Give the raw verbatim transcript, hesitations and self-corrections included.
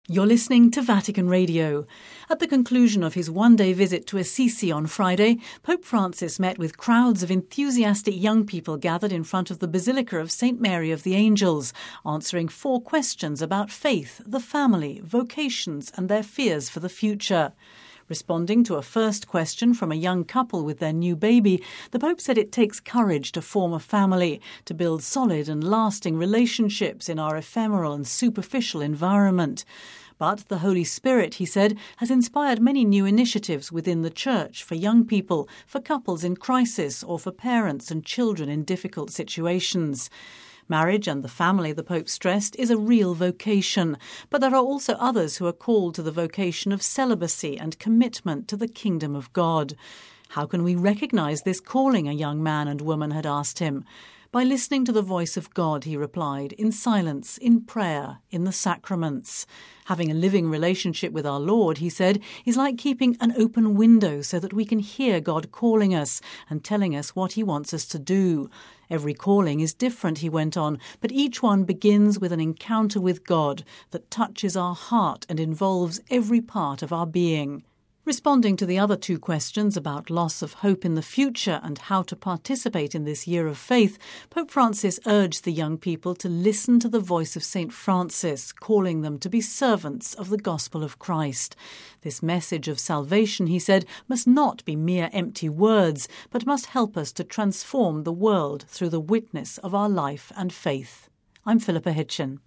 You're listening to Vatican Radio. At the conclusion of his one-day visit to Assisi on Friday, Pope Francis met with crowds of enthusiastic young people gathered in front of the Basilica of Saint Mary of the Angels, answering four questions about faith, the family, vocations and their fears for the future. Responding to a first question from a young couple with their new baby, the Pope said it takes courage to form a family, to build solid and lasting relationships in our ephemeral and superficial environment. But the Holy Spirit, he said, has inspired many new initiatives within the Church for young people, for couples in crisis, or for parents and children in difficult situations. Marriage and the family, the Pope stressed, is a real vocation, but there are also others who are called to the vocation of celibacy and commitment to the kingdom of God. How can we recognise this calling, a young man and woman had asked him? By listening to the voice of God, he replied, in silence, in prayer, in the sacraments. Having a living relationship with our Lord, he said, is like keeping an open window so that we can hear God calling us and telling us what he wants us to do. Every calling is different, he went on, but each one begins with an encounter with God that touches our heart and involves every part of our being. Responding to the other two questions about loss of hope in the future and how to participate in this year of faith, Pope Francis urged the young people to listen to the voice of Saint Francis, calling them to be servants of the gospel of Christ. This message of salvation, he said, must not be mere empty words, but must help us to transform the world through the witness of our life and faith. I'm Philippa Hitchin.